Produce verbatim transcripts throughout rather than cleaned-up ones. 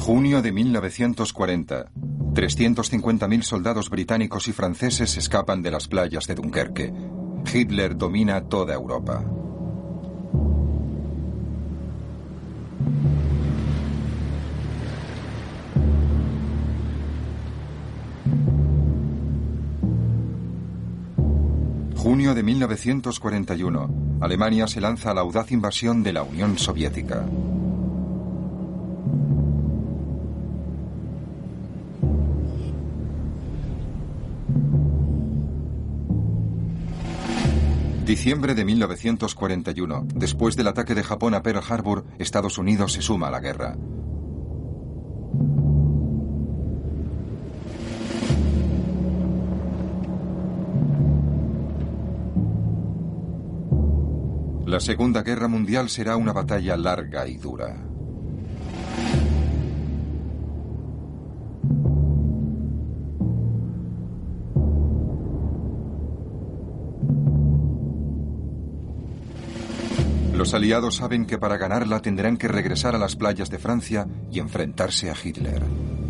Junio de mil novecientos cuarenta. trescientos cincuenta mil soldados británicos y franceses escapan de las playas de Dunkerque. Hitler domina toda Europa. Junio de mil novecientos cuarenta y uno. Alemania se lanza a la audaz invasión de la Unión Soviética. Diciembre de mil novecientos cuarenta y uno. Después del ataque de Japón a Pearl Harbor, Estados Unidos se suma a la guerra. La Segunda Guerra Mundial será una batalla larga y dura. Los aliados saben que para ganarla tendrán que regresar a las playas de Francia y enfrentarse a Hitler.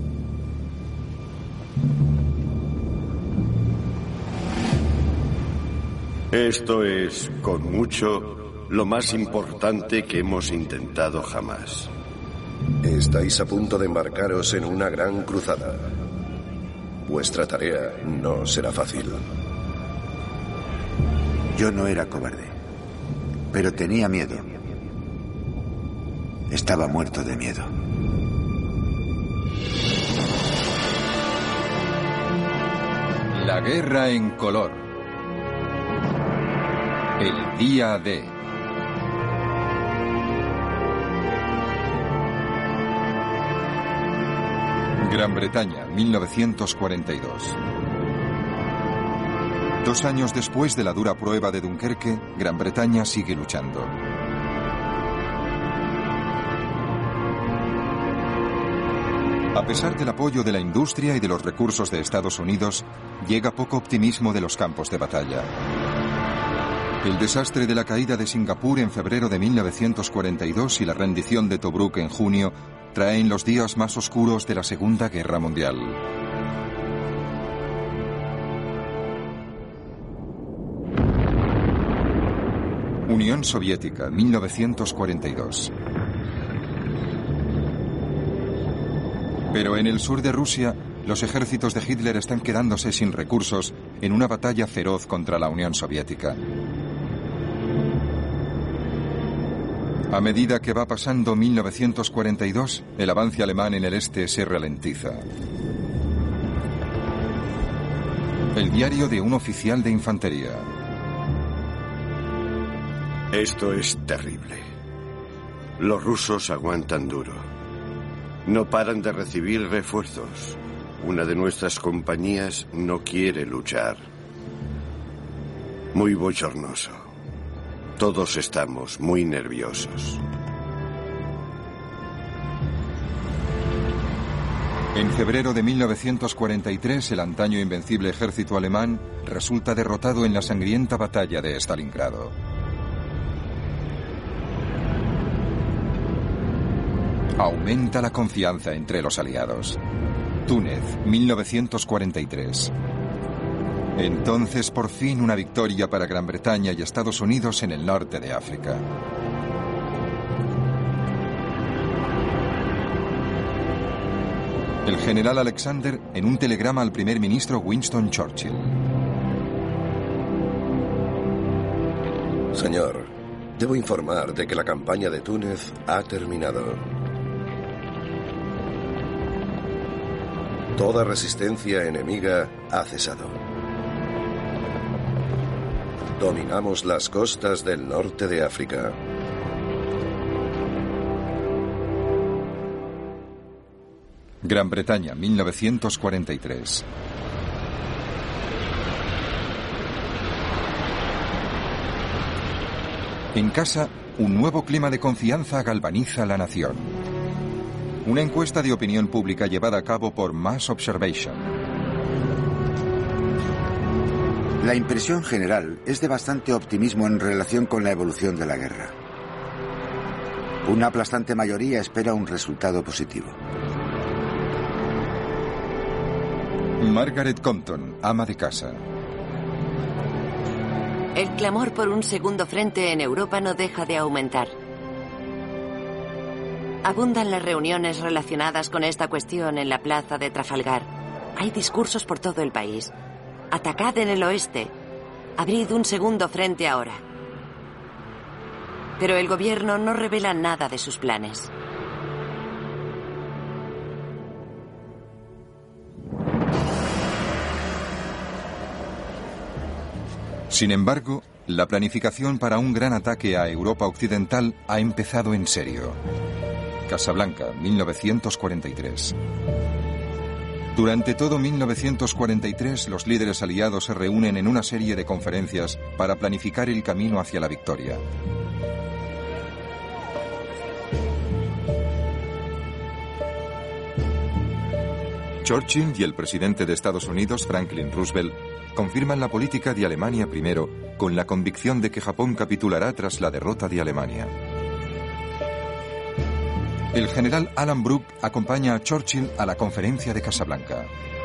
Esto es, con mucho, lo más importante que hemos intentado jamás. Estáis a punto de embarcaros en una gran cruzada. Vuestra tarea no será fácil. Yo no era cobarde, pero tenía miedo. Estaba muerto de miedo. La guerra en color. El día D. Gran Bretaña, mil novecientos cuarenta y dos. Dos años después de la dura prueba de Dunkerque, Gran Bretaña sigue luchando. A pesar del apoyo de la industria y de los recursos de Estados Unidos, llega poco optimismo de los campos de batalla. El desastre de la caída de Singapur en febrero de mil novecientos cuarenta y dos y la rendición de Tobruk en junio traen los días más oscuros de la Segunda Guerra Mundial. Unión Soviética, mil novecientos cuarenta y dos. Pero en el sur de Rusia, los ejércitos de Hitler están quedándose sin recursos en una batalla feroz contra la Unión Soviética. A medida que va pasando mil novecientos cuarenta y dos, el avance alemán en el este se ralentiza. El diario de un oficial de infantería. Esto es terrible. Los rusos aguantan duro. No paran de recibir refuerzos. Una de nuestras compañías no quiere luchar. Muy bochornoso. Todos estamos muy nerviosos. En febrero de mil novecientos cuarenta y tres, el antaño invencible ejército alemán resulta derrotado en la sangrienta batalla de Stalingrado. Aumenta la confianza entre los aliados. Túnez, mil novecientos cuarenta y tres. Entonces, por fin, una victoria para Gran Bretaña y Estados Unidos en el norte de África. El general Alexander en un telegrama al primer ministro Winston Churchill. Señor, debo informar de que la campaña de Túnez ha terminado. Toda resistencia enemiga ha cesado. Dominamos las costas del norte de África. Gran Bretaña, mil novecientos cuarenta y tres. En casa, un nuevo clima de confianza galvaniza la nación. Una encuesta de opinión pública llevada a cabo por Mass Observation. La impresión general es de bastante optimismo en relación con la evolución de la guerra. Una aplastante mayoría espera un resultado positivo. Margaret Compton, ama de casa. El clamor por un segundo frente en Europa no deja de aumentar. Abundan las reuniones relacionadas con esta cuestión en la plaza de Trafalgar. Hay discursos por todo el país. Atacad en el oeste. Abrid un segundo frente ahora. Pero el gobierno no revela nada de sus planes. Sin embargo, la planificación para un gran ataque a Europa Occidental ha empezado en serio. Casablanca, mil novecientos cuarenta y tres. Durante todo mil novecientos cuarenta y tres, los líderes aliados se reúnen en una serie de conferencias para planificar el camino hacia la victoria. Churchill y el presidente de Estados Unidos, Franklin Roosevelt, confirman la política de Alemania primero, con la convicción de que Japón capitulará tras la derrota de Alemania. El general Alan Brooke acompaña a Churchill a la conferencia de Casablanca.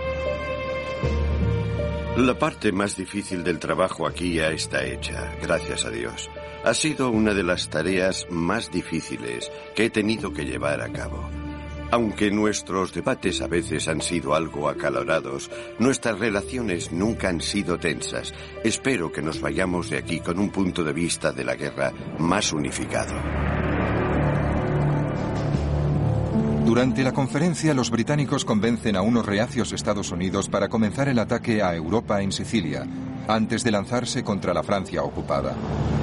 La parte más difícil del trabajo aquí ya está hecha, gracias a Dios. Ha sido una de las tareas más difíciles que he tenido que llevar a cabo. Aunque nuestros debates a veces han sido algo acalorados, nuestras relaciones nunca han sido tensas. Espero que nos vayamos de aquí con un punto de vista de la guerra más unificado. Durante la conferencia, los británicos convencen a unos reacios Estados Unidos para comenzar el ataque a Europa en Sicilia, antes de lanzarse contra la Francia ocupada.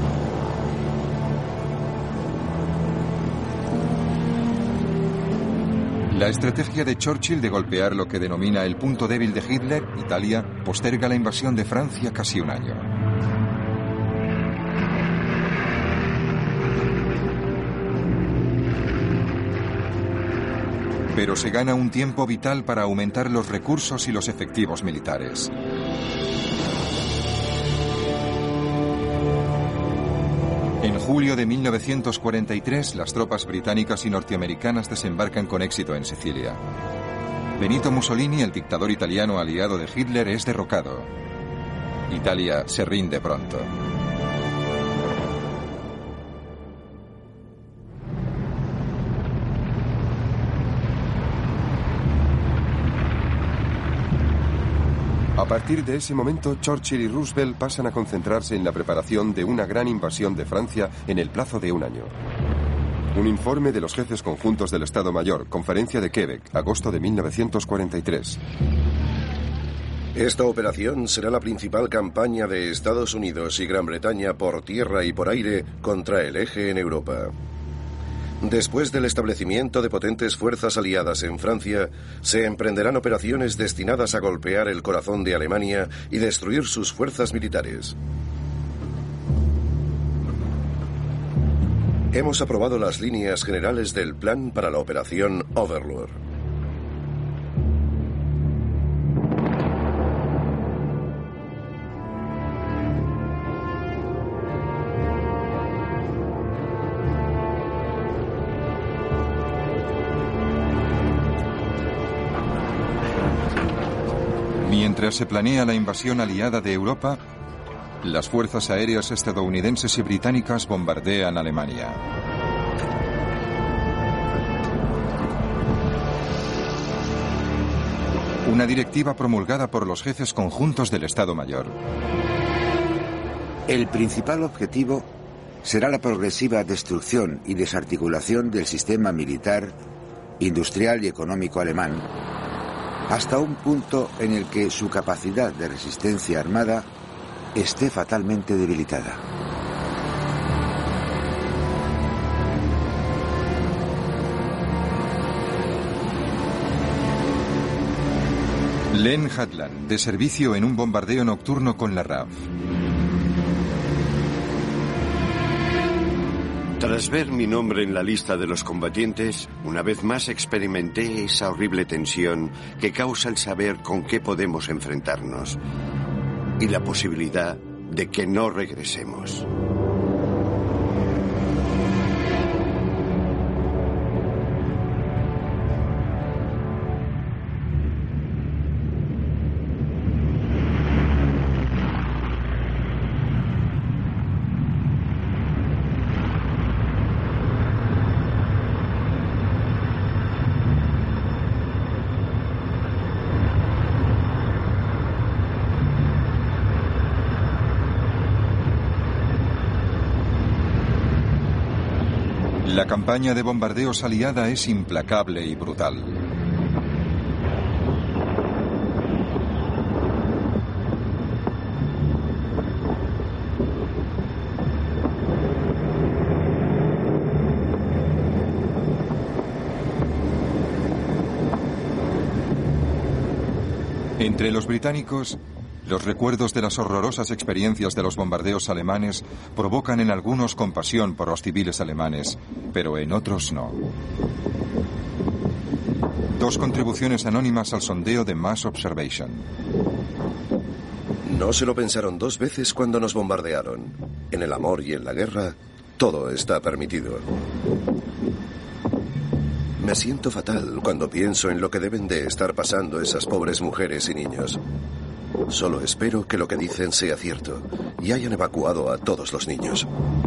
La estrategia de Churchill de golpear lo que denomina el punto débil de Hitler, Italia, posterga la invasión de Francia casi un año. Pero se gana un tiempo vital para aumentar los recursos y los efectivos militares. En julio de mil novecientos cuarenta y tres, las tropas británicas y norteamericanas desembarcan con éxito en Sicilia. Benito Mussolini, el dictador italiano aliado de Hitler, es derrocado. Italia se rinde pronto. A partir de ese momento, Churchill y Roosevelt pasan a concentrarse en la preparación de una gran invasión de Francia en el plazo de un año. Un informe de los jefes conjuntos del Estado Mayor, Conferencia de Quebec, agosto de mil novecientos cuarenta y tres. Esta operación será la principal campaña de Estados Unidos y Gran Bretaña por tierra y por aire contra el eje en Europa. Después del establecimiento de potentes fuerzas aliadas en Francia, se emprenderán operaciones destinadas a golpear el corazón de Alemania y destruir sus fuerzas militares. Hemos aprobado las líneas generales del plan para la operación Overlord. Mientras se planea la invasión aliada de Europa, las fuerzas aéreas estadounidenses y británicas bombardean Alemania. Una directiva promulgada por los jefes conjuntos del Estado Mayor. El principal objetivo será la progresiva destrucción y desarticulación del sistema militar, industrial y económico alemán, hasta un punto en el que su capacidad de resistencia armada esté fatalmente debilitada. Len Hadland, de servicio en un bombardeo nocturno con la R A F. Tras ver mi nombre en la lista de los combatientes, una vez más experimenté esa horrible tensión que causa el saber con qué podemos enfrentarnos y la posibilidad de que no regresemos. campaña de bombardeos aliada es implacable y brutal. Entre los británicos, los recuerdos de las horrorosas experiencias de los bombardeos alemanes provocan en algunos compasión por los civiles alemanes, pero en otros no. Dos contribuciones anónimas al sondeo de Mass Observation. No se lo pensaron dos veces cuando nos bombardearon. En el amor y en la guerra, todo está permitido. Me siento fatal cuando pienso en lo que deben de estar pasando esas pobres mujeres y niños. Solo espero que lo que dicen sea cierto y hayan evacuado a todos los niños.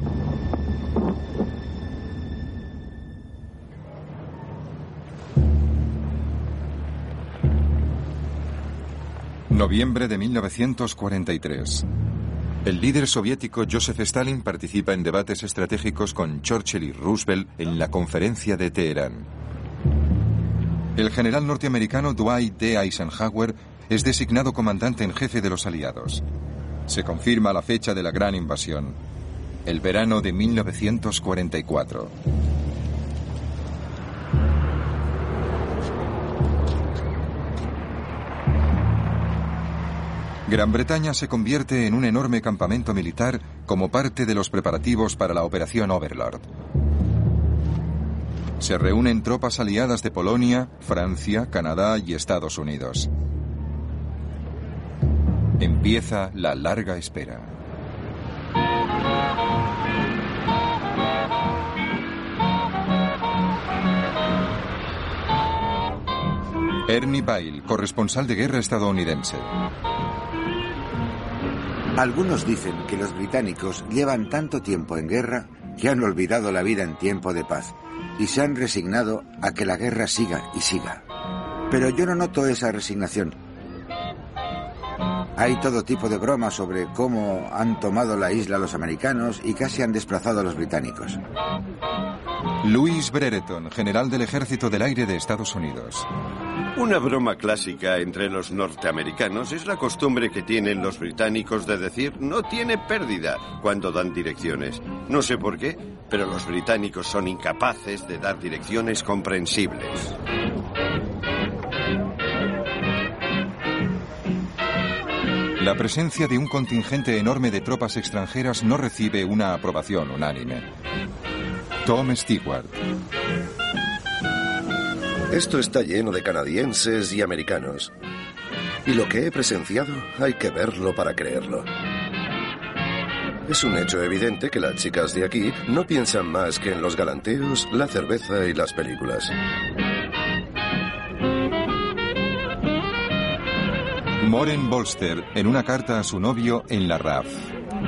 Noviembre de mil novecientos cuarenta y tres. El líder soviético Joseph Stalin participa en debates estratégicos con Churchill y Roosevelt en la conferencia de Teherán. El general norteamericano Dwight D. Eisenhower es designado comandante en jefe de los aliados. Se confirma la fecha de la gran invasión, el verano de mil novecientos cuarenta y cuatro. Gran Bretaña se convierte en un enorme campamento militar como parte de los preparativos para la Operación Overlord. Se reúnen tropas aliadas de Polonia, Francia, Canadá y Estados Unidos. Empieza la larga espera. Ernie Bile, corresponsal de guerra estadounidense. Algunos dicen que los británicos llevan tanto tiempo en guerra que han olvidado la vida en tiempo de paz y se han resignado a que la guerra siga y siga. Pero yo no noto esa resignación. Hay todo tipo de bromas sobre cómo han tomado la isla los americanos y casi han desplazado a los británicos. Louis Brereton, general del Ejército del Aire de Estados Unidos. Una broma clásica entre los norteamericanos es la costumbre que tienen los británicos de decir "no tiene pérdida" cuando dan direcciones. No sé por qué, pero los británicos son incapaces de dar direcciones comprensibles. La presencia de un contingente enorme de tropas extranjeras no recibe una aprobación unánime. Tom Stewart. Esto está lleno de canadienses y americanos. Y lo que he presenciado, hay que verlo para creerlo. Es un hecho evidente que las chicas de aquí no piensan más que en los galanteos, la cerveza y las películas. Maureen Bolster, en una carta a su novio en la R A F.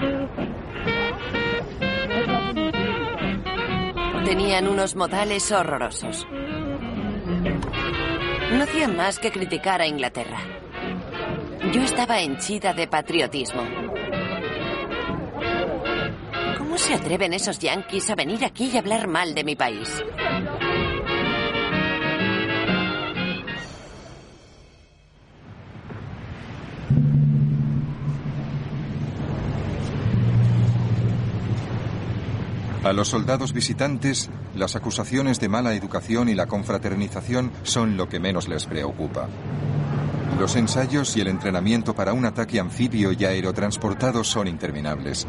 Tenían unos modales horrorosos. No hacían más que criticar a Inglaterra. Yo estaba henchida de patriotismo. ¿Cómo se atreven esos yanquis a venir aquí y hablar mal de mi país? A los soldados visitantes, las acusaciones de mala educación y la confraternización son lo que menos les preocupa. Los ensayos y el entrenamiento para un ataque anfibio y aerotransportado son interminables.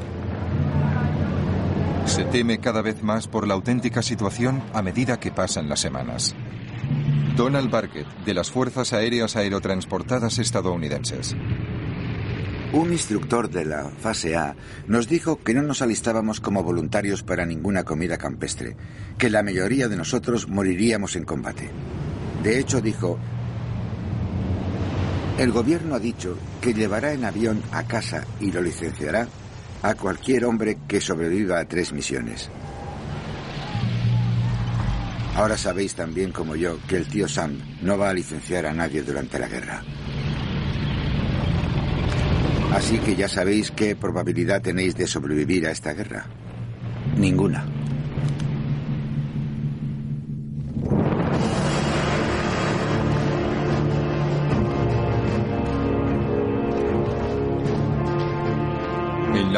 Se teme cada vez más por la auténtica situación a medida que pasan las semanas. Donald Burkett, de las Fuerzas Aéreas Aerotransportadas estadounidenses. Un instructor de la fase A nos dijo que no nos alistábamos como voluntarios para ninguna comida campestre, que la mayoría de nosotros moriríamos en combate. De hecho, dijo: el gobierno ha dicho que llevará en avión a casa y lo licenciará a cualquier hombre que sobreviva a tres misiones. Ahora sabéis tan bien como yo que el tío Sam no va a licenciar a nadie durante la guerra. Así que ya sabéis qué probabilidad tenéis de sobrevivir a esta guerra. Ninguna.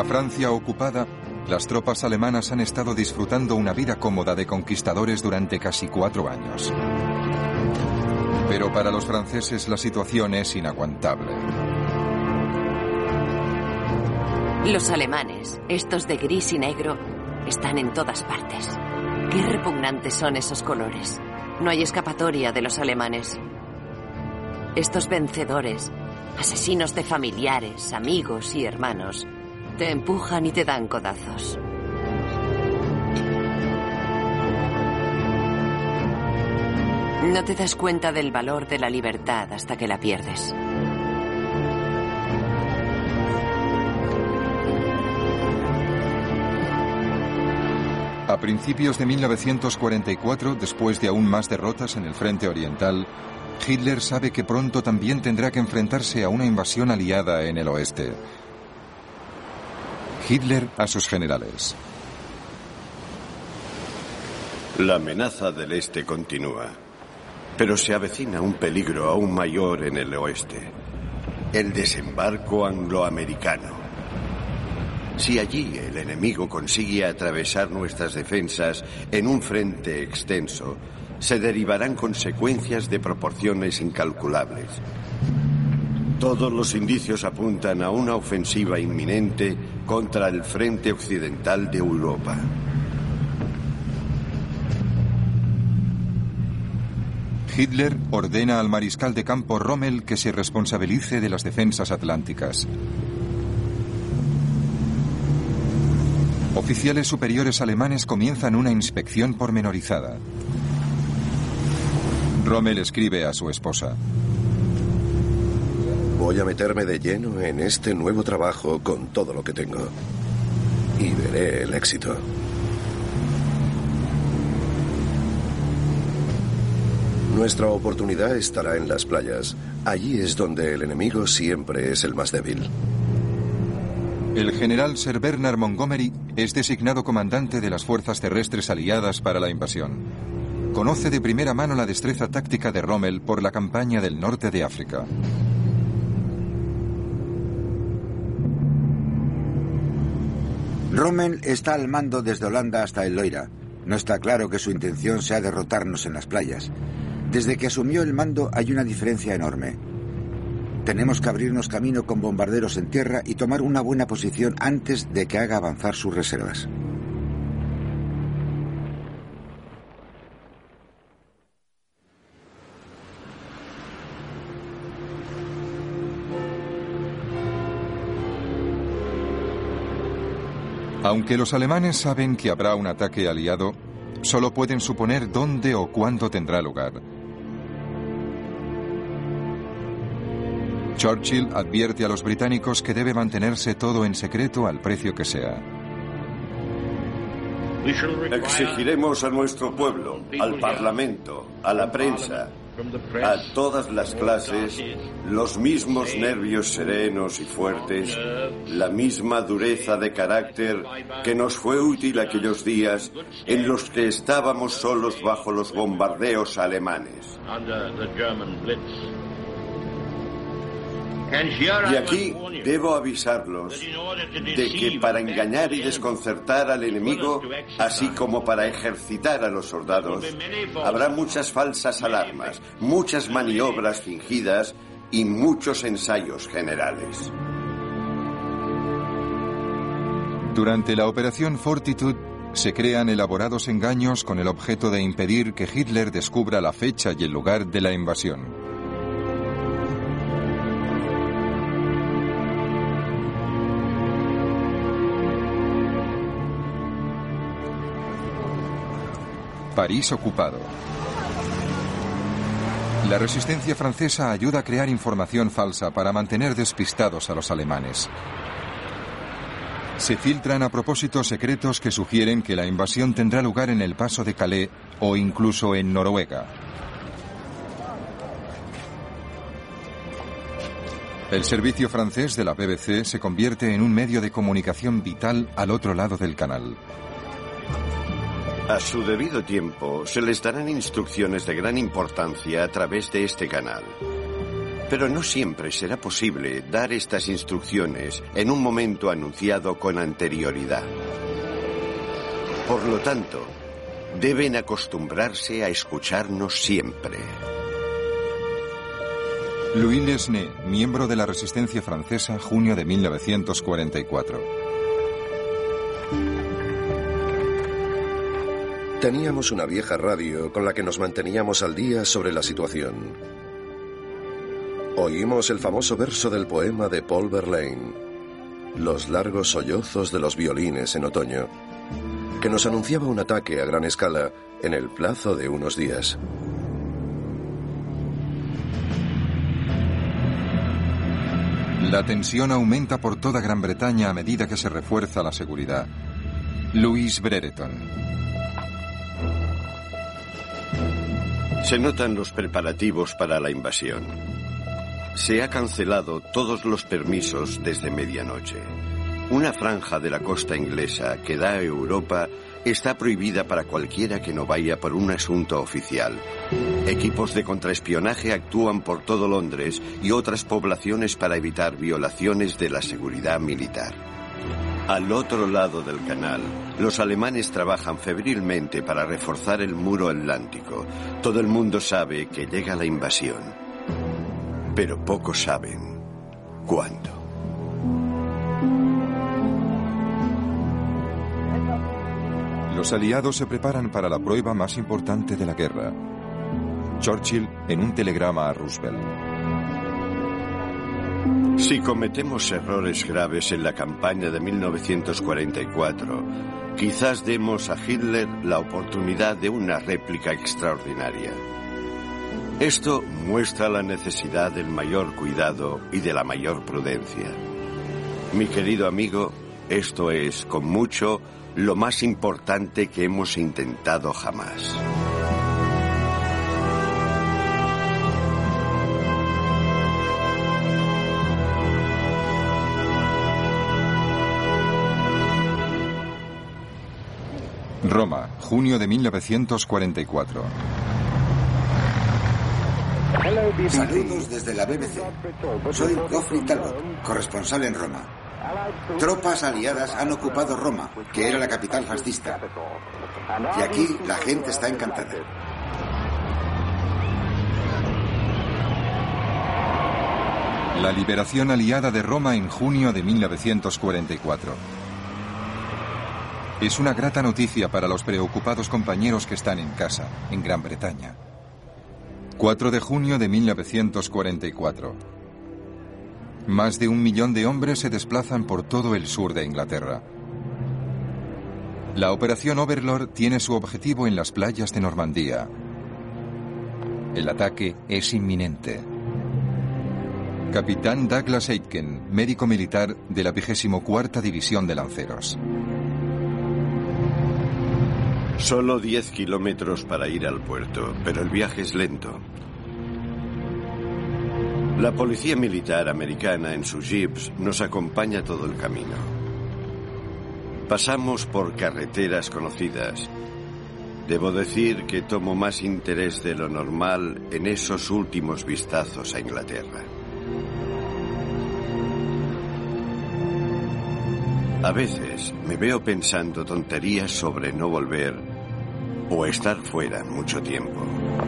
Francia ocupada, las tropas alemanas han estado disfrutando una vida cómoda de conquistadores durante casi cuatro años. Pero para los franceses la situación es inaguantable. Los alemanes, estos de gris y negro, están en todas partes. Qué repugnantes son esos colores. No hay escapatoria de los alemanes. Estos vencedores, asesinos de familiares, amigos y hermanos, te empujan y te dan codazos. No te das cuenta del valor de la libertad hasta que la pierdes. A principios de mil novecientos cuarenta y cuatro, después de aún más derrotas en el frente oriental, Hitler sabe que pronto también tendrá que enfrentarse a una invasión aliada en el oeste. Hitler a sus generales. La amenaza del este continúa, pero se avecina un peligro aún mayor en el oeste: el desembarco angloamericano. Si allí el enemigo consigue atravesar nuestras defensas en un frente extenso, se derivarán consecuencias de proporciones incalculables. Todos los indicios apuntan a una ofensiva inminente contra el frente occidental de Europa. Hitler ordena al mariscal de campo Rommel que se responsabilice de las defensas atlánticas. Oficiales superiores alemanes comienzan una inspección pormenorizada. Rommel escribe a su esposa: voy a meterme de lleno en este nuevo trabajo con todo lo que tengo. Y veré el éxito. Nuestra oportunidad estará en las playas. Allí es donde el enemigo siempre es el más débil. El general Sir Bernard Montgomery es designado comandante de las fuerzas terrestres aliadas para la invasión. Conoce de primera mano la destreza táctica de Rommel por la campaña del norte de África. Rommel está al mando desde Holanda hasta el Loira. No está claro que su intención sea derrotarnos en las playas. Desde que asumió el mando hay una diferencia enorme. Tenemos que abrirnos camino con bombarderos en tierra y tomar una buena posición antes de que haga avanzar sus reservas. Aunque los alemanes saben que habrá un ataque aliado, solo pueden suponer dónde o cuándo tendrá lugar. Churchill advierte a los británicos que debe mantenerse todo en secreto al precio que sea. Exigiremos a nuestro pueblo, al Parlamento, a la prensa, a todas las clases, los mismos nervios serenos y fuertes, la misma dureza de carácter que nos fue útil aquellos días en los que estábamos solos bajo los bombardeos alemanes. Y aquí debo avisarlos de que para engañar y desconcertar al enemigo, así como para ejercitar a los soldados, habrá muchas falsas alarmas, muchas maniobras fingidas y muchos ensayos generales. Durante la Operación Fortitude se crean elaborados engaños con el objeto de impedir que Hitler descubra la fecha y el lugar de la invasión. París ocupado. La resistencia francesa ayuda a crear información falsa para mantener despistados a los alemanes. Se filtran a propósito secretos que sugieren que la invasión tendrá lugar en el paso de Calais o incluso en Noruega. El servicio francés de la B B C se convierte en un medio de comunicación vital al otro lado del canal. A su debido tiempo, se les darán instrucciones de gran importancia a través de este canal. Pero no siempre será posible dar estas instrucciones en un momento anunciado con anterioridad. Por lo tanto, deben acostumbrarse a escucharnos siempre. Louis Lesnay, miembro de la Resistencia francesa, junio de mil novecientos cuarenta y cuatro. Teníamos una vieja radio con la que nos manteníamos al día sobre la situación. Oímos el famoso verso del poema de Paul Verlaine, los largos sollozos de los violines en otoño, que nos anunciaba un ataque a gran escala en el plazo de unos días. La tensión aumenta por toda Gran Bretaña a medida que se refuerza la seguridad. Louis Brereton. Se notan los preparativos para la invasión. Se ha cancelado todos los permisos desde medianoche. Una franja de la costa inglesa que da a Europa está prohibida para cualquiera que no vaya por un asunto oficial. Equipos de contraespionaje actúan por todo Londres y otras poblaciones para evitar violaciones de la seguridad militar. Al otro lado del canal, los alemanes trabajan febrilmente para reforzar el muro atlántico. Todo el mundo sabe que llega la invasión. Pero pocos saben cuándo. Los aliados se preparan para la prueba más importante de la guerra. Churchill en un telegrama a Roosevelt. Si cometemos errores graves en la campaña de mil novecientos cuarenta y cuatro, quizás demos a Hitler la oportunidad de una réplica extraordinaria. Esto muestra la necesidad del mayor cuidado y de la mayor prudencia. Mi querido amigo, esto es, con mucho, lo más importante que hemos intentado jamás. Roma, junio de mil novecientos cuarenta y cuatro. Saludos desde la B B C. Soy Geoffrey Talbot, corresponsal en Roma. Tropas aliadas han ocupado Roma, que era la capital fascista. Y aquí la gente está encantada. La liberación aliada de Roma en junio de mil novecientos cuarenta y cuatro. Es una grata noticia para los preocupados compañeros que están en casa, en Gran Bretaña. cuatro de junio de mil novecientos cuarenta y cuatro. Más de un millón de hombres se desplazan por todo el sur de Inglaterra. La operación Overlord tiene su objetivo en las playas de Normandía. El ataque es inminente. Capitán Douglas Aitken, médico militar de la vigésimo cuarta División de Lanceros. Solo diez kilómetros para ir al puerto, pero el viaje es lento. La policía militar americana en sus jeeps nos acompaña todo el camino. Pasamos por carreteras conocidas. Debo decir que tomo más interés de lo normal en esos últimos vistazos a Inglaterra. A veces me veo pensando tonterías sobre no volver o estar fuera mucho tiempo.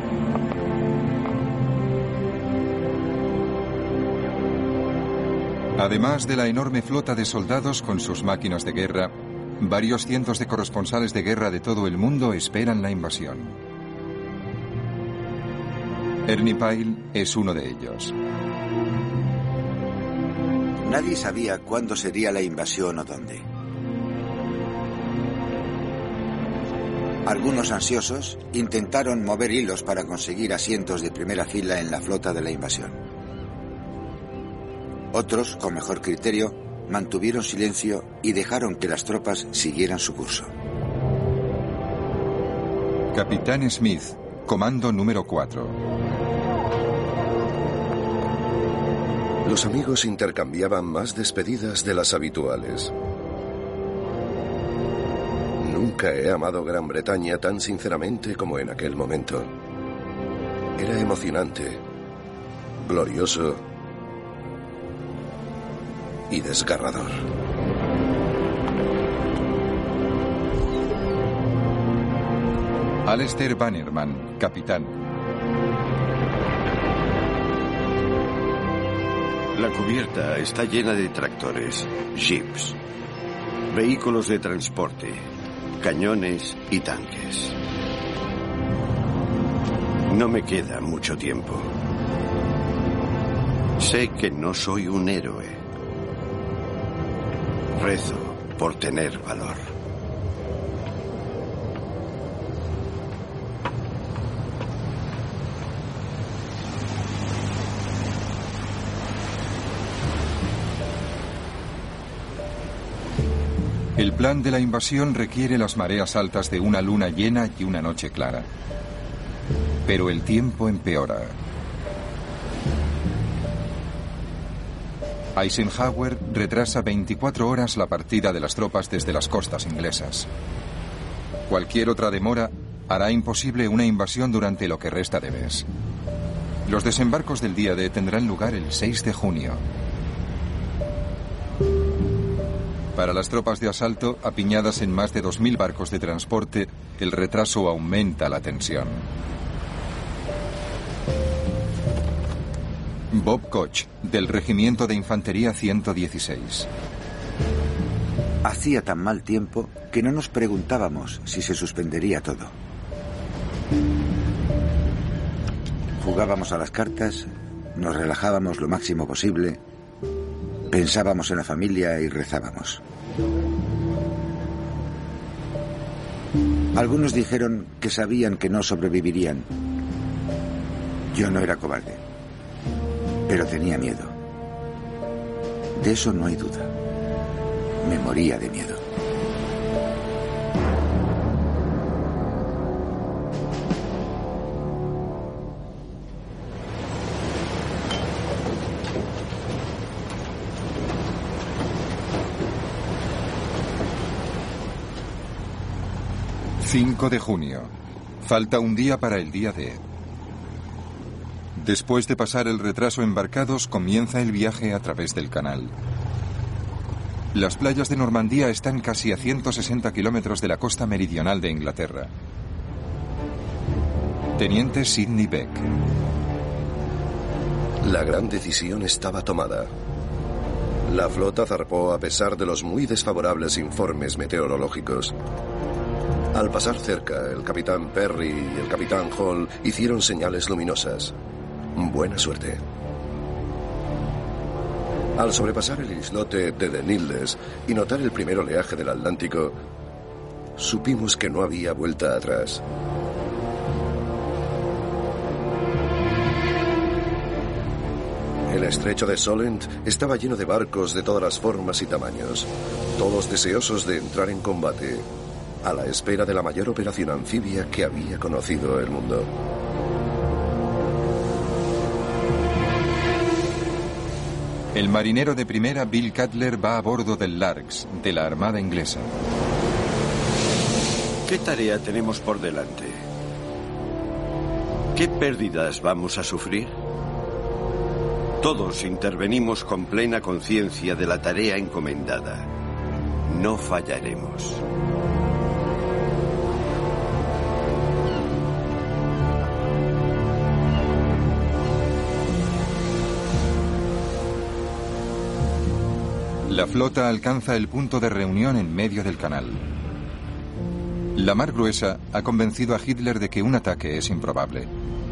Además de la enorme flota de soldados con sus máquinas de guerra, varios cientos de corresponsales de guerra de todo el mundo esperan la invasión. Ernie Pyle es uno de ellos. Nadie sabía cuándo sería la invasión o dónde. Algunos ansiosos intentaron mover hilos para conseguir asientos de primera fila en la flota de la invasión. Otros, con mejor criterio, mantuvieron silencio y dejaron que las tropas siguieran su curso. Capitán Smith, comando número cuatro. Los amigos intercambiaban más despedidas de las habituales. Nunca he amado Gran Bretaña tan sinceramente como en aquel momento. Era emocionante glorioso y desgarrador. Alistair Bannerman, capitán. La cubierta está llena de tractores, jeeps, vehículos de transporte, cañones y tanques. No me queda mucho tiempo. Sé que no soy un héroe. Rezo por tener valor. El plan de la invasión requiere las mareas altas de una luna llena y una noche clara. Pero el tiempo empeora. Eisenhower retrasa veinticuatro horas la partida de las tropas desde las costas inglesas. Cualquier otra demora hará imposible una invasión durante lo que resta de mes. Los desembarcos del día D tendrán lugar el seis de junio. Para las tropas de asalto, apiñadas en más de dos mil barcos de transporte, el retraso aumenta la tensión. Bob Koch, del Regimiento de Infantería ciento dieciséis. Hacía tan mal tiempo que no nos preguntábamos si se suspendería todo. Jugábamos a las cartas, nos relajábamos lo máximo posible, pensábamos en la familia y rezábamos. Algunos dijeron que sabían que no sobrevivirían. Yo no era cobarde, pero tenía miedo. De eso no hay duda. Me moría de miedo. cinco de junio. Falta un día para el día D. Después de pasar el retraso embarcados, comienza el viaje a través del canal. Las playas de Normandía están casi a ciento sesenta kilómetros de la costa meridional de Inglaterra. Teniente Sidney Beck. La gran decisión estaba tomada. La flota zarpó a pesar de los muy desfavorables informes meteorológicos. Al pasar cerca, el capitán Perry y el capitán Hall hicieron señales luminosas. Buena suerte. Al sobrepasar el islote de The Needles y notar el primer oleaje del Atlántico, supimos que no había vuelta atrás. El estrecho de Solent estaba lleno de barcos de todas las formas y tamaños, todos deseosos de entrar en combate, a la espera de la mayor operación anfibia que había conocido el mundo. El marinero de primera Bill Cutler va a bordo del Larks, de la Armada Inglesa. ¿Qué tarea tenemos por delante? ¿Qué pérdidas vamos a sufrir? Todos intervenimos con plena conciencia de la tarea encomendada. No fallaremos. La flota alcanza el punto de reunión en medio del canal. La mar gruesa ha convencido a Hitler de que un ataque es improbable.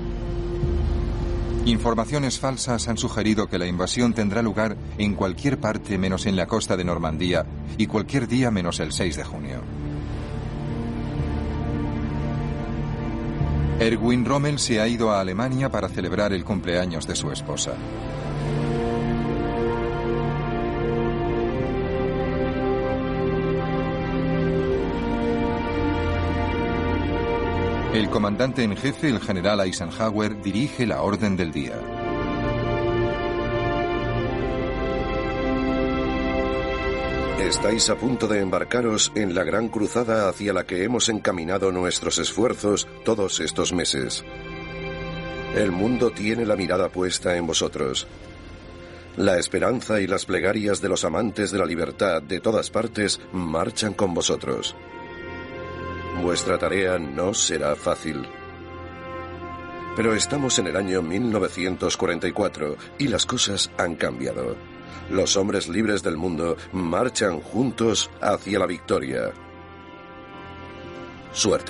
Informaciones falsas han sugerido que la invasión tendrá lugar en cualquier parte menos en la costa de Normandía y cualquier día menos el seis de junio. Erwin Rommel se ha ido a Alemania para celebrar el cumpleaños de su esposa. El comandante en jefe, el general Eisenhower, dirige la orden del día. Estáis a punto de embarcaros en la gran cruzada hacia la que hemos encaminado nuestros esfuerzos todos estos meses. El mundo tiene la mirada puesta en vosotros. La esperanza y las plegarias de los amantes de la libertad de todas partes marchan con vosotros. Vuestra tarea no será fácil. Pero estamos en el año mil novecientos cuarenta y cuatro y las cosas han cambiado. Los hombres libres del mundo marchan juntos hacia la victoria. Suerte.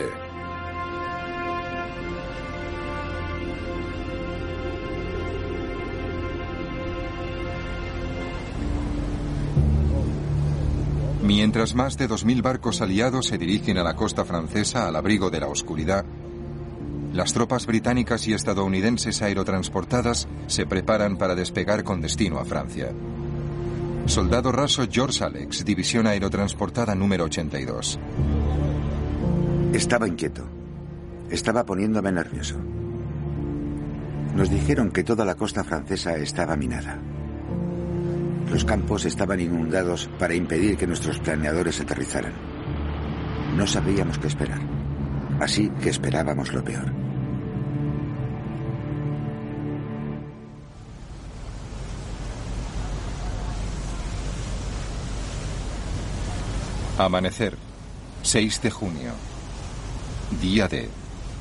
Mientras más de dos mil barcos aliados se dirigen a la costa francesa al abrigo de la oscuridad, las tropas británicas y estadounidenses aerotransportadas se preparan para despegar con destino a Francia. Soldado raso George Alex, División Aerotransportada número ochenta y dos. Estaba inquieto. Estaba poniéndome nervioso. Nos dijeron que toda la costa francesa estaba minada. Los campos estaban inundados para impedir que nuestros planeadores aterrizaran. No sabíamos qué esperar, así que esperábamos lo peor. Amanecer, seis de junio. Día D.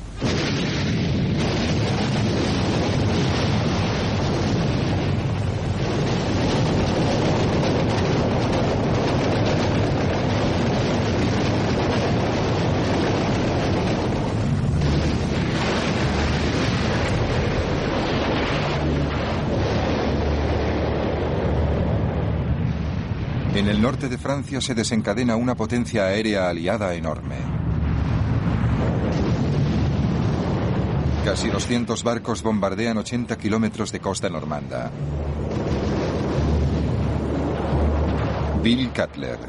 En el norte de Francia se desencadena una potencia aérea aliada enorme. Casi doscientos barcos bombardean ochenta kilómetros de costa normanda. Bill Cutler.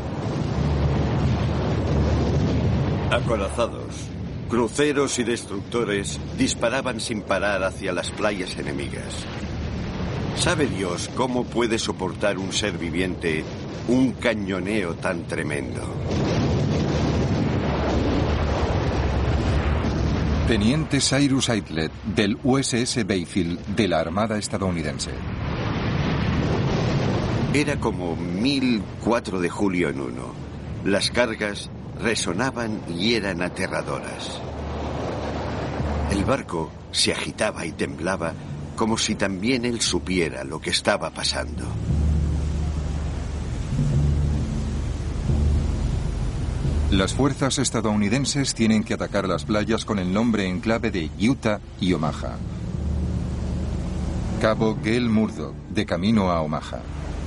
Acorazados, cruceros y destructores disparaban sin parar hacia las playas enemigas. ¿Sabe Dios cómo puede soportar un ser viviente un cañoneo tan tremendo? Teniente Cyrus Aitlet, del U S S Bayfield, de la Armada estadounidense. Era como mil cuatro de julio en uno. Las cargas resonaban y eran aterradoras. El barco se agitaba y temblaba como si también él supiera lo que estaba pasando. Las fuerzas estadounidenses tienen que atacar las playas con el nombre en clave de Utah y Omaha. Cabo Gale Murdoch, de camino a Omaha.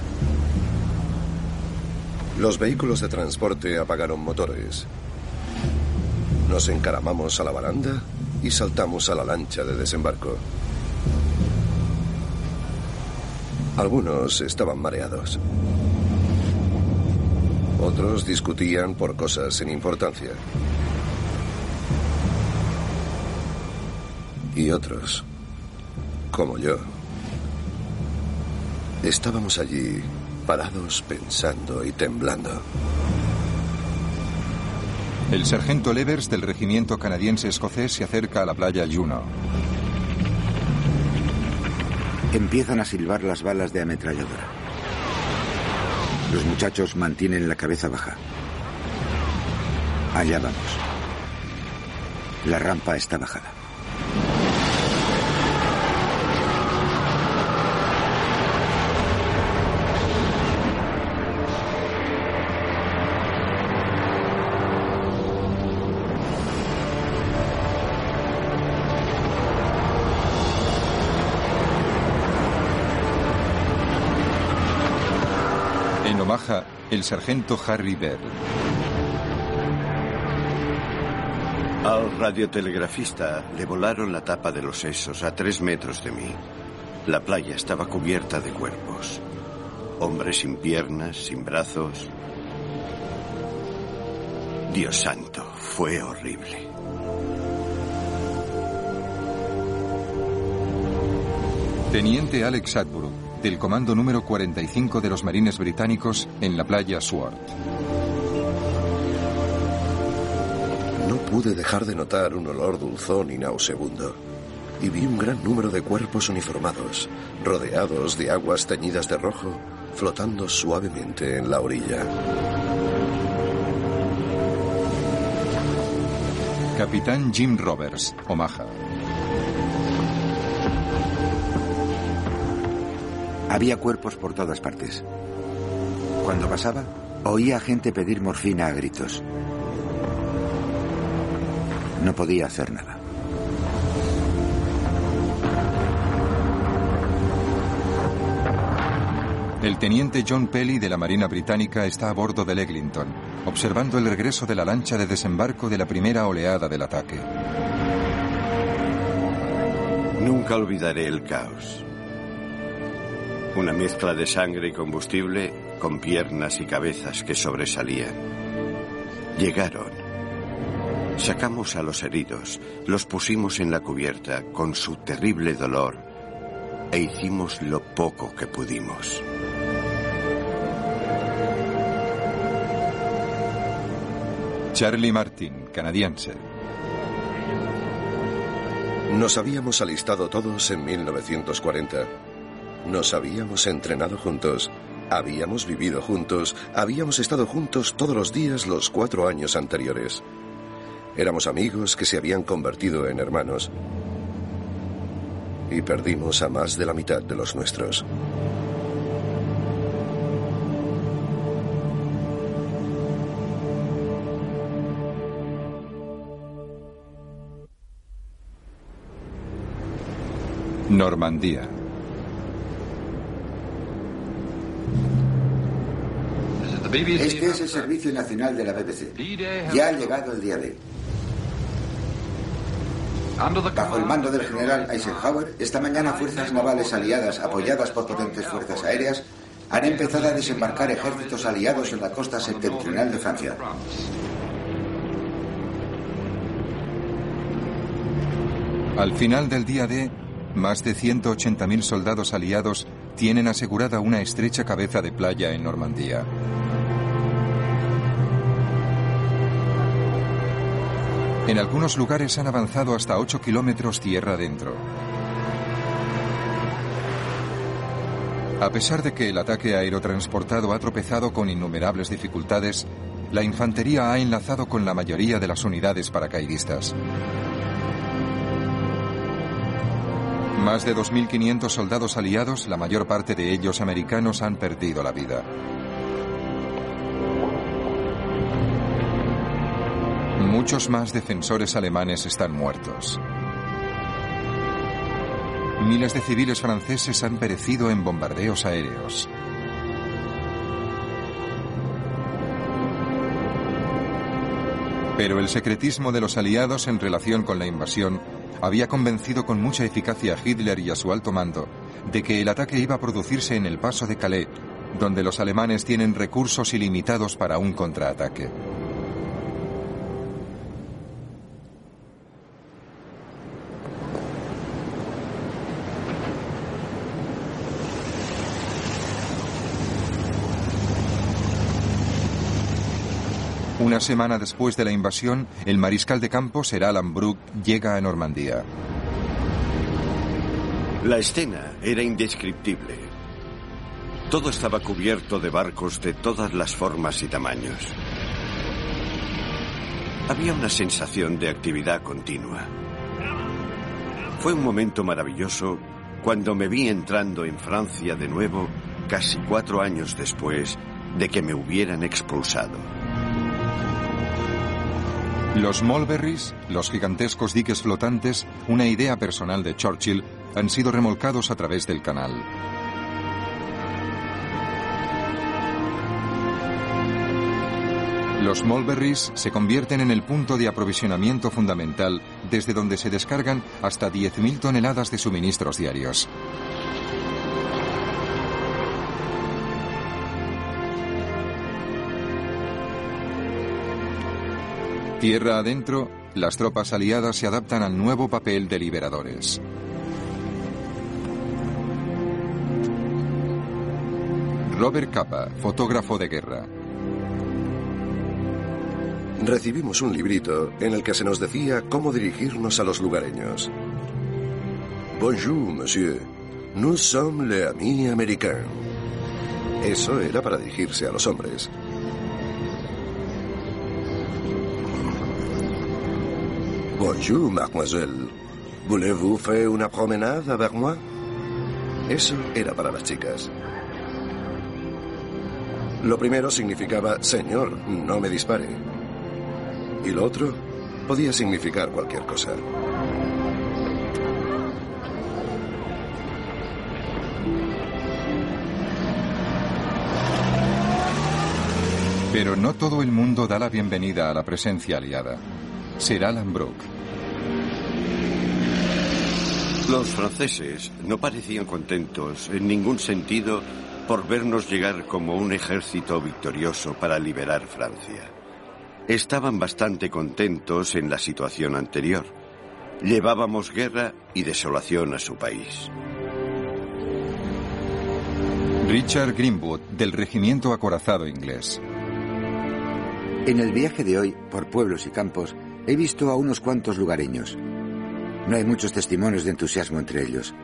Los vehículos de transporte apagaron motores. Nos encaramamos a la baranda y saltamos a la lancha de desembarco. Algunos estaban mareados. Otros discutían por cosas sin importancia. Y otros, como yo, estábamos allí parados pensando y temblando. El sargento Levers del regimiento canadiense escocés se acerca a la playa Juno. Empiezan a silbar las balas de ametralladora. Los muchachos mantienen la cabeza baja. Allá vamos. La rampa está bajada. En Omaha, el sargento Harry Bell. Al radiotelegrafista le volaron la tapa de los sesos a tres metros de mí. La playa estaba cubierta de cuerpos. Hombres sin piernas, sin brazos. Dios santo, fue horrible. Teniente Alex Atbrook, del comando número cuarenta y cinco de los marines británicos en la playa Sword. No pude dejar de notar un olor dulzón y nauseabundo. y vi un gran número de cuerpos uniformados, rodeados de aguas teñidas de rojo, flotando suavemente en la orilla. Capitán Jim Roberts, Omaha. Había cuerpos por todas partes. Cuando pasaba, oía a gente pedir morfina a gritos. No podía hacer nada. El teniente John Pelly de la Marina Británica está a bordo del Eglinton, observando el regreso de la lancha de desembarco de la primera oleada del ataque. Nunca olvidaré el caos. Una mezcla de sangre y combustible con piernas y cabezas que sobresalían. Llegaron. Sacamos a los heridos, los pusimos en la cubierta con su terrible dolor e hicimos lo poco que pudimos. Charlie Martin, canadiense. Nos habíamos alistado todos en mil novecientos cuarenta. Nos habíamos entrenado juntos, habíamos vivido juntos, habíamos estado juntos todos los días los cuatro años anteriores. Éramos amigos que se habían convertido en hermanos. Y perdimos a más de la mitad de los nuestros. Normandía. Este es el Servicio Nacional de la B B C. Ya ha llegado el día D. Bajo el mando del general Eisenhower, esta mañana fuerzas navales aliadas, apoyadas por potentes fuerzas aéreas, han empezado a desembarcar ejércitos aliados en la costa septentrional de Francia. Al final del día D, más de ciento ochenta mil soldados aliados tienen asegurada una estrecha cabeza de playa en Normandía. En algunos lugares han avanzado hasta ocho kilómetros tierra adentro. A pesar de que el ataque aerotransportado ha tropezado con innumerables dificultades, la infantería ha enlazado con la mayoría de las unidades paracaidistas. Más de dos mil quinientos soldados aliados, la mayor parte de ellos americanos, han perdido la vida. Muchos más defensores alemanes están muertos. Miles de civiles franceses han perecido en bombardeos aéreos. Pero el secretismo de los aliados en relación con la invasión había convencido con mucha eficacia a Hitler y a su alto mando de que el ataque iba a producirse en el paso de Calais, donde los alemanes tienen recursos ilimitados para un contraataque. Una semana después de la invasión, el mariscal de campo, Sir Alan Brooke, llega a Normandía. La escena era indescriptible. Todo estaba cubierto de barcos de todas las formas y tamaños. Había una sensación de actividad continua. Fue un momento maravilloso cuando me vi entrando en Francia de nuevo, casi cuatro años después de que me hubieran expulsado. Los Mulberries, los gigantescos diques flotantes, una idea personal de Churchill, han sido remolcados a través del canal. Los Mulberries se convierten en el punto de aprovisionamiento fundamental desde donde se descargan hasta diez mil toneladas de suministros diarios. Tierra adentro, las tropas aliadas se adaptan al nuevo papel de liberadores. Robert Capa, fotógrafo de guerra. Recibimos un librito en el que se nos decía cómo dirigirnos a los lugareños. Bonjour, monsieur. Nous sommes les amis américains. Eso era para dirigirse a los hombres. Bonjour, mademoiselle. Voulez-vous faire una promenade avec moi? Eso era para las chicas. Lo primero significaba, señor, no me dispare. Y lo otro podía significar cualquier cosa. Pero no todo el mundo da la bienvenida a la presencia aliada. Sir Alan Brooke. Los franceses no parecían contentos en ningún sentido por vernos llegar como un ejército victorioso para liberar Francia. Estaban bastante contentos en la situación anterior. Llevábamos guerra y desolación a su país. Richard Greenwood, del regimiento acorazado inglés. En el viaje de hoy, por pueblos y campos, he visto a unos cuantos lugareños. No hay muchos testimonios de entusiasmo entre ellos.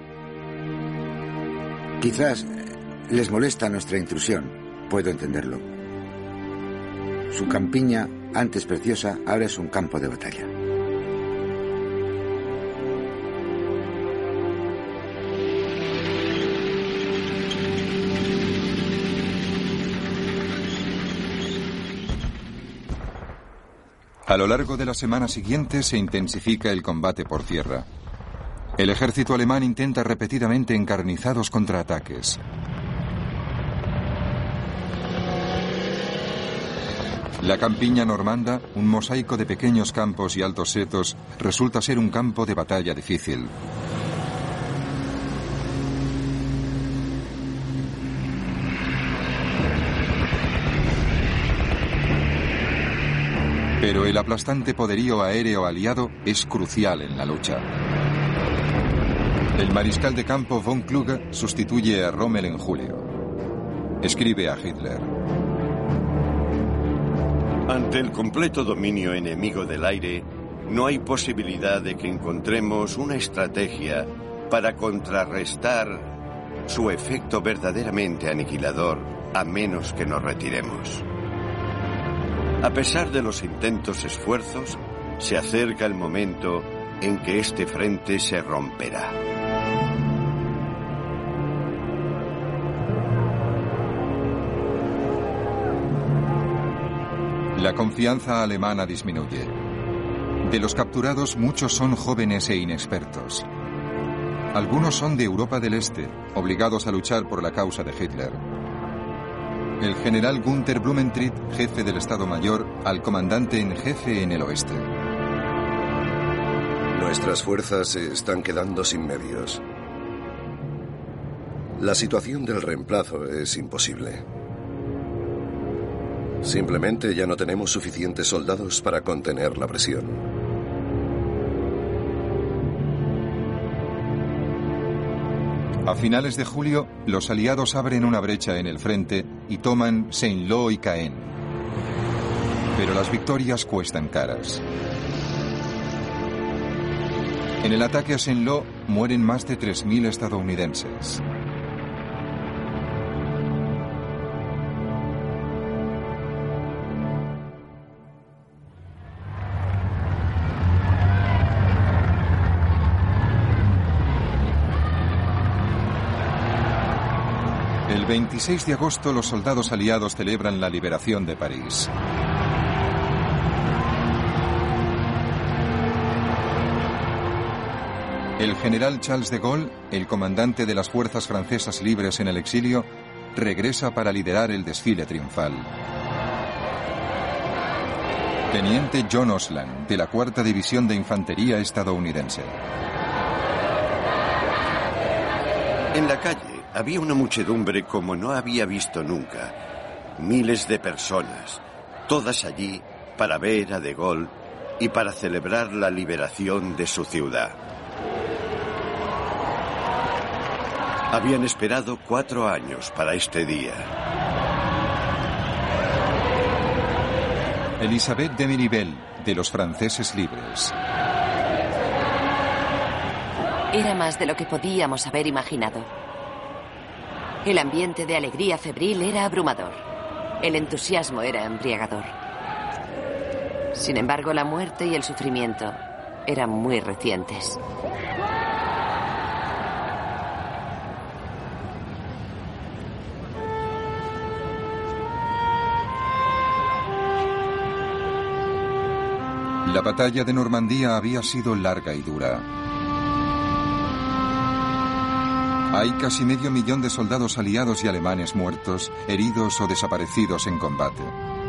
Quizás les molesta nuestra intrusión, puedo entenderlo. Su campiña, antes preciosa, ahora es un campo de batalla. A lo largo de la semana siguiente se intensifica el combate por tierra. El ejército alemán intenta repetidamente encarnizados contraataques. La campiña normanda, un mosaico de pequeños campos y altos setos, resulta ser un campo de batalla difícil. Pero el aplastante poderío aéreo aliado es crucial en la lucha. El mariscal de campo von Kluge sustituye a Rommel en julio. Escribe a Hitler: Ante el completo dominio enemigo del aire, no hay posibilidad de que encontremos una estrategia para contrarrestar su efecto verdaderamente aniquilador, a menos que nos retiremos. A pesar de los intentos esfuerzos, se acerca el momento en que este frente se romperá. La confianza alemana disminuye. De los capturados, muchos son jóvenes e inexpertos. Algunos son de Europa del Este, obligados a luchar por la causa de Hitler. El general Günther Blumentritt, jefe del Estado Mayor, al comandante en jefe en el oeste. Nuestras fuerzas se están quedando sin medios. La situación del reemplazo es imposible. Simplemente ya no tenemos suficientes soldados para contener la presión. A finales de julio, los aliados abren una brecha en el frente y toman Saint-Lô y Caen. Pero las victorias cuestan caras. En el ataque a Saint-Lô mueren más de tres mil estadounidenses. El veintiséis de agosto los soldados aliados celebran la liberación de París. El general Charles de Gaulle, el comandante de las fuerzas francesas libres en el exilio, regresa para liderar el desfile triunfal. Teniente John Osland, de la cuarta División de Infantería estadounidense. En la calle había una muchedumbre como no había visto nunca. Miles de personas, todas allí para ver a de Gaulle y para celebrar la liberación de su ciudad. Habían esperado cuatro años para este día. Elisabeth de Miribel, de los franceses libres. Era más de lo que podíamos haber imaginado. El ambiente de alegría febril era abrumador. El entusiasmo era embriagador. Sin embargo, la muerte y el sufrimiento eran muy recientes. La batalla de Normandía había sido larga y dura. Hay casi medio millón de soldados aliados y alemanes muertos, heridos o desaparecidos en combate.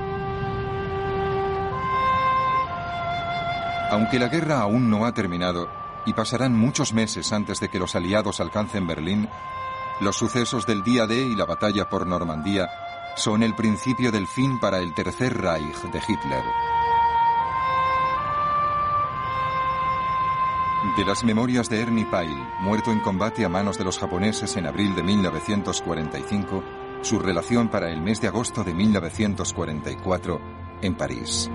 Aunque la guerra aún no ha terminado y pasarán muchos meses antes de que los aliados alcancen Berlín, los sucesos del día D y la batalla por Normandía son el principio del fin para el Tercer Reich de Hitler. De las memorias de Ernie Pyle, muerto en combate a manos de los japoneses en abril de mil novecientos cuarenta y cinco, su relación para el mes de agosto de mil novecientos cuarenta y cuatro en París.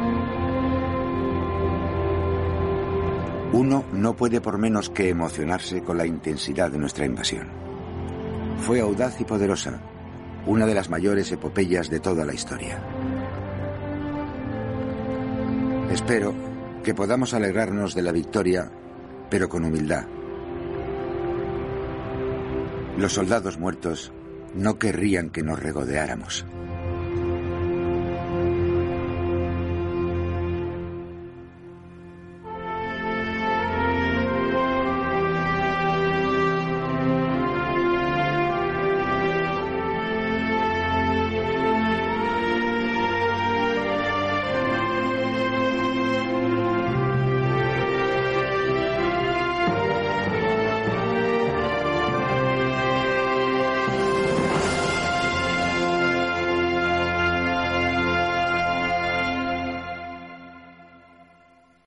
Uno no puede por menos que emocionarse con la intensidad de nuestra invasión. Fue audaz y poderosa, una de las mayores epopeyas de toda la historia. Espero que podamos alegrarnos de la victoria, pero con humildad. Los soldados muertos no querrían que nos regodeáramos.